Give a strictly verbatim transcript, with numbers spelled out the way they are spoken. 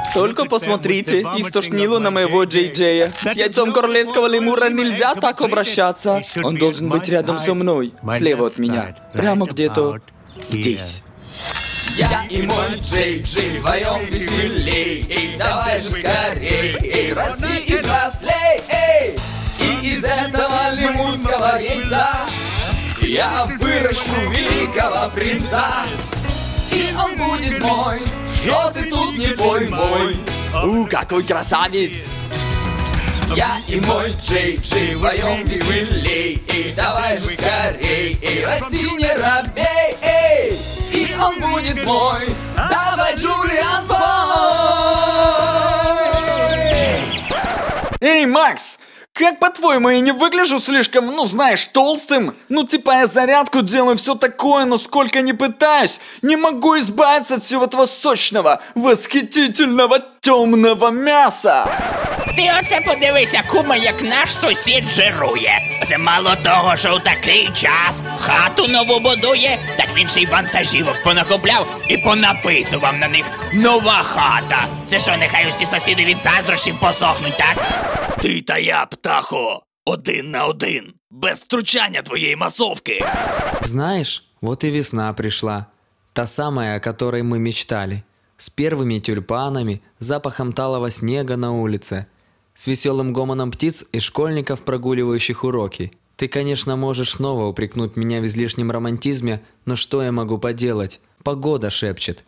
Только посмотрите, их стошнило на моего Джей Джея. С яйцом королевского лемура нельзя так обращаться. Он должен быть рядом со мной, слева от меня, прямо где-то здесь. Я и мой Джей Джей вдвоем веселей. Эй, давай же скорей, эй, расти и взрослей, эй. И из этого лемурского яйца я выращу великого принца. И он будет мой, что ты тут не поймой. У, какой красавец! Я и мой Джей Джей вдвоем веселей. Эй, давай же скорей, эй, расти не робей, эй. И он будет мой, давай, Джулиан, пой! Эй, Макс! Как, по-твоему, я не выгляжу слишком, ну, знаешь, толстым? Ну, типа, я зарядку делаю, все такое, но сколько не пытаюсь, не могу избавиться от всего этого сочного, восхитительного темного мяса. Ти оце подивися, кума, як наш сусід жирує. Це мало того, що у такий час хату нову будує, так він ще й вантажівок понакупляв і понаписував на них «Нова хата». Це що, нехай усі сусіди від заздрощів посохнуть, так? Ти та я, птахо, один на один, без втручання твоєї масовки. Знаешь, вот и весна пришла. Та самая, о которой мы мечтали. С первыми тюльпанами, запахом талого снега на улице, с веселым гомоном птиц и школьников, прогуливающих уроки. Ты, конечно, можешь снова упрекнуть меня в излишнем романтизме, но что я могу поделать? Погода шепчет.